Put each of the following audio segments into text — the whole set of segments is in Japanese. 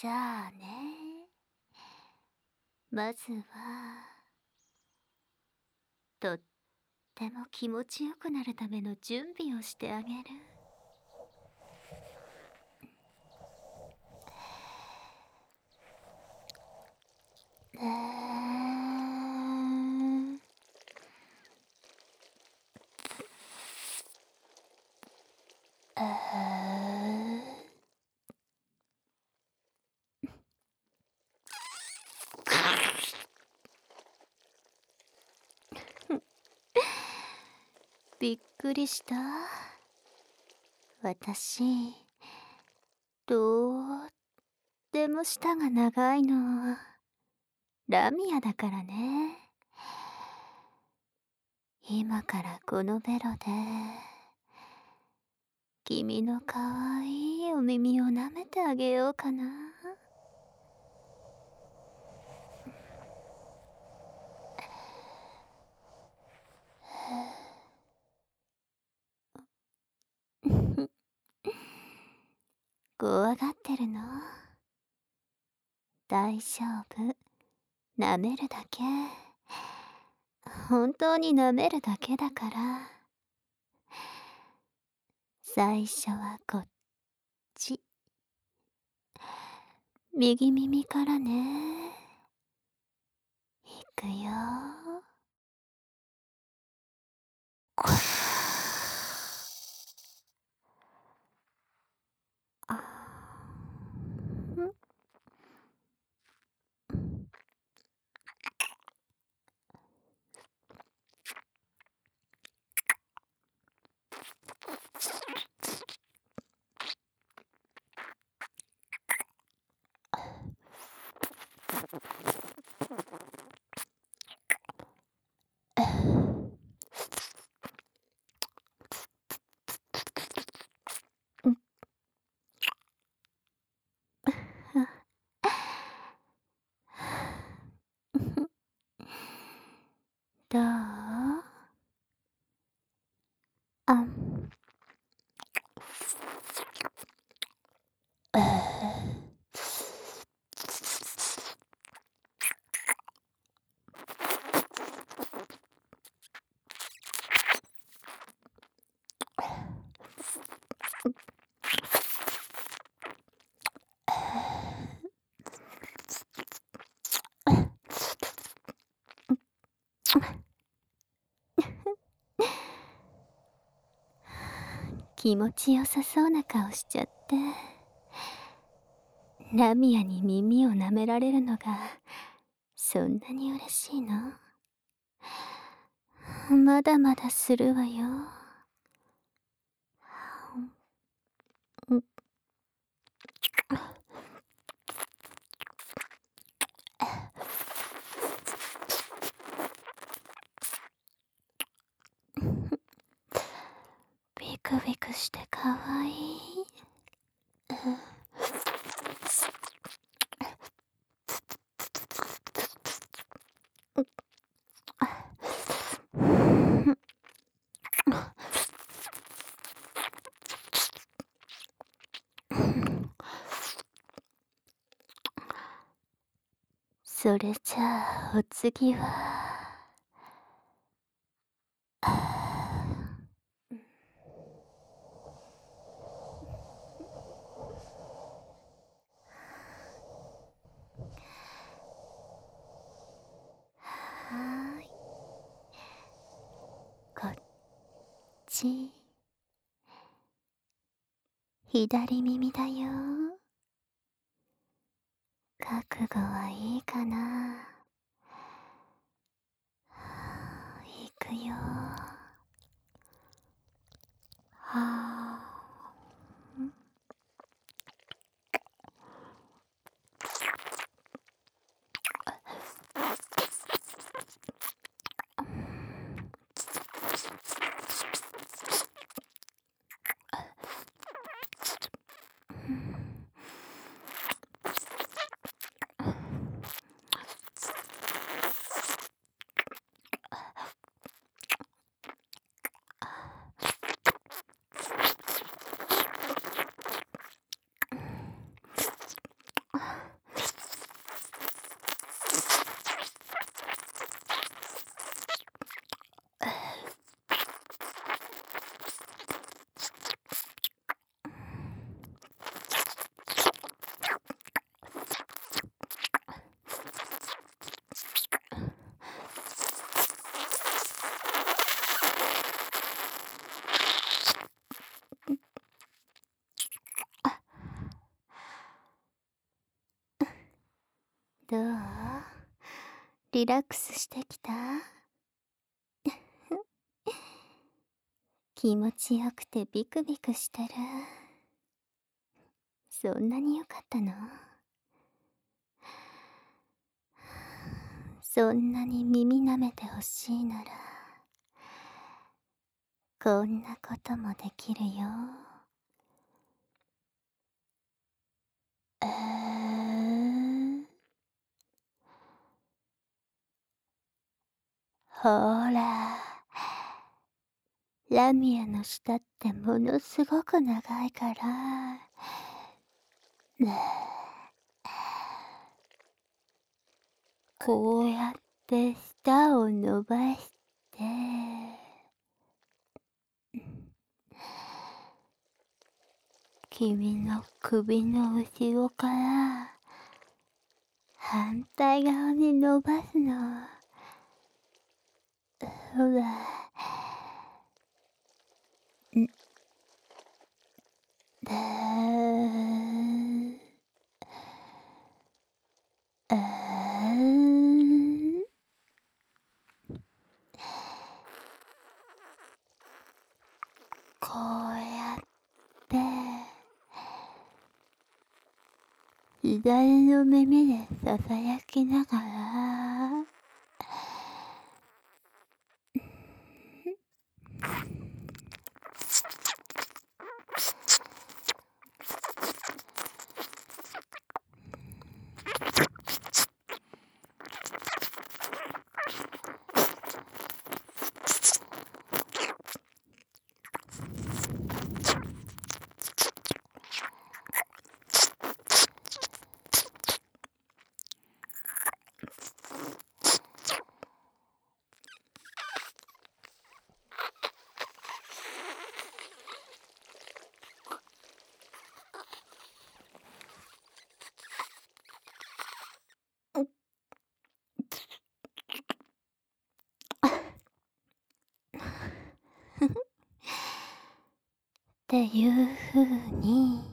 じゃあね、まずはとっても気持ちよくなるための準備をしてあげる。ねびっくりした。私、とっても舌が長いの。ラミアだからね。今からこのベロで、君のかわいいお耳を舐めてあげようかな。怖がってるの？大丈夫。舐めるだけ。本当に舐めるだけだから。最初はこっち。右耳からね。いくよ。あんどう？あん。気持ちよさそうな顔しちゃって。ラミアに耳を舐められるのがそんなに嬉しいの？まだまだするわよ。ビクビクしてかわいい。それじゃあお次はーい、こっち。左耳だよ。覚悟はいいかな？いくよ。はあ。 リラックスしてきた？気持ちよくてビクビクしてる。そんなに良かったの？そんなに耳舐めてほしいなら、こんなこともできるよ。ほら、ラミアの舌ってものすごく長いから、こうやって舌を伸ばして、君の首の後ろから反対側に伸ばすの。ほら、だー、あー、こうやって左の耳でささやきながら、っていう風に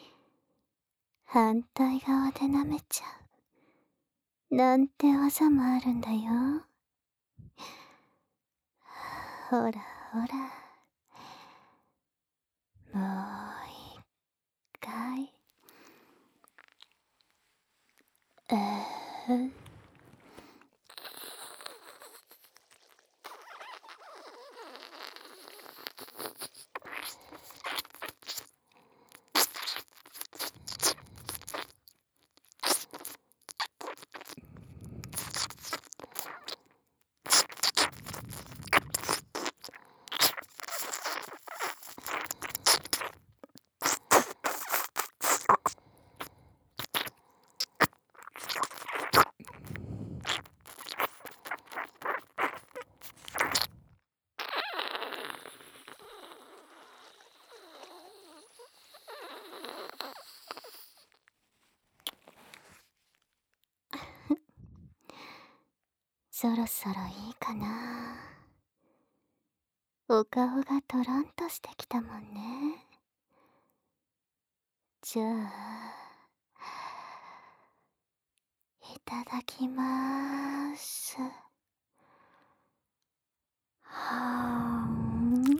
反対側で舐めちゃうなんて技もあるんだよ。ほらほら、もう一回。そろそろいいかな。お顔がトロンとしてきたもんね。じゃあ、いただきまーす。はーん。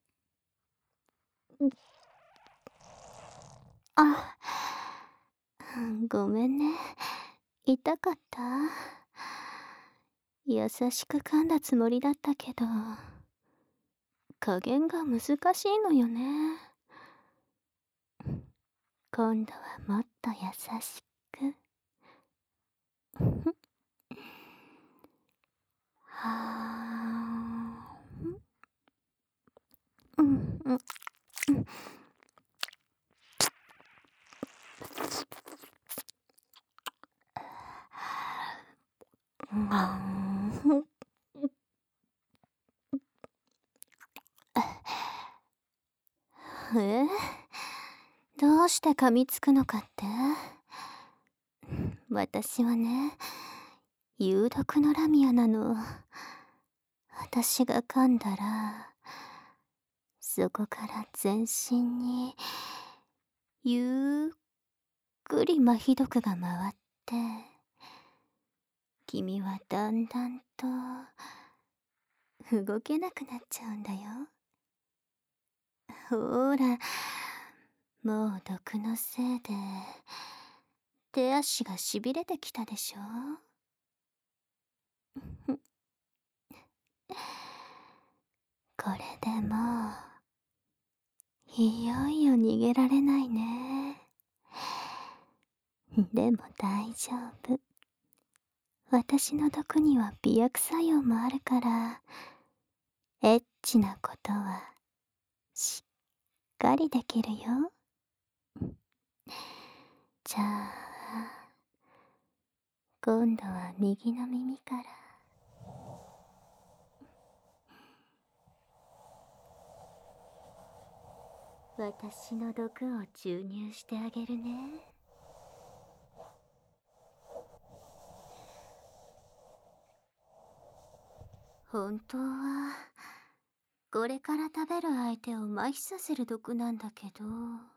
あ、ごめんね。痛かった？優しく噛んだつもりだったけど、加減が難しいのよね。今度はもっと優しく。はーん。うんうんうん。あん。え？どうして噛みつくのかって？私はね、有毒のラミアなの。私が噛んだら、そこから全身にゆっくり麻痺毒が回って、 君はだんだんと動けなくなっちゃうんだよ。ほら、もう毒のせいで手足がしびれてきたでしょ。これでもういよいよ逃げられないね。でも大丈夫。私の毒には美薬作用もあるから、エッチなことはしっかりできるよ。じゃあ、今度は右の耳から。私の毒を注入してあげるね。本当はこれから食べる相手を麻痺させる毒なんだけど、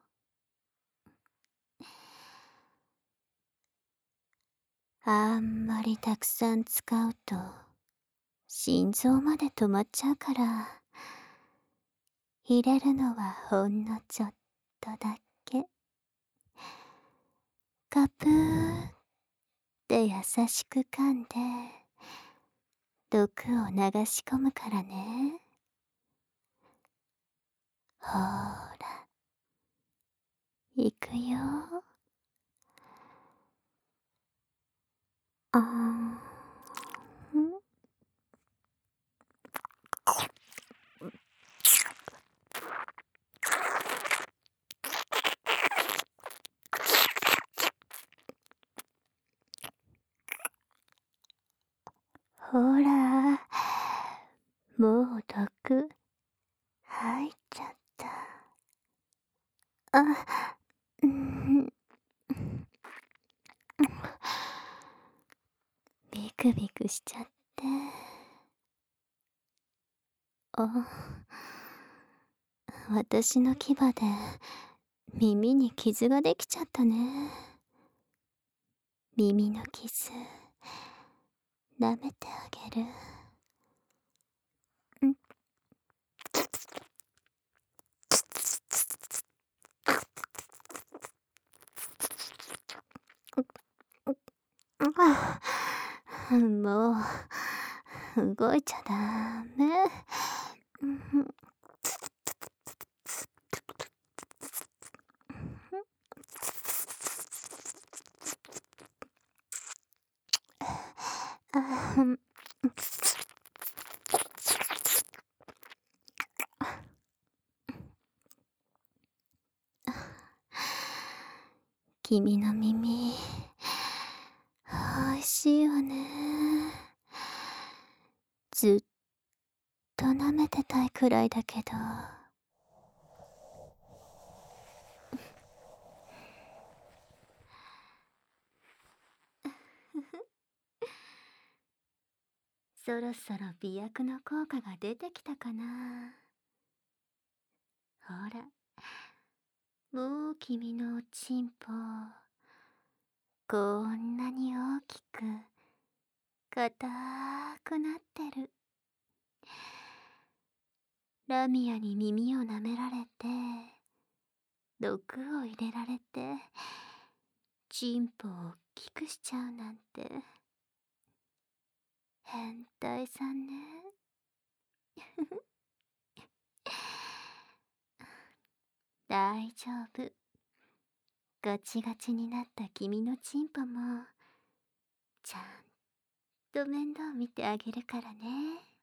あんまりたくさん使うと心臓まで止まっちゃうから、入れるのはほんのちょっとだけ。カプーって優しく噛んで毒を流し込むからね。ほーら、いくよ。あーん。ほら、もう毒入っちゃった。あ、うん、ビクビクしちゃって。あ、私の牙で耳に傷ができちゃったね。耳の傷、舐めてあげる。ん、あ、もう動いちゃダメ。うん、あ、君の耳、おいしいよね。ずっと舐めてたいくらいだけど。そろそろ美薬の効果が出てきたかな。ほら、もう君のおちんぽ、こんなに大きく、硬くなってる。ラミアに耳を舐められて、毒を入れられて、チンポを大きくしちゃうなんて、変態さんね。大丈夫。ガチガチになった君のチンポも、ちゃんと面倒見てあげるからね。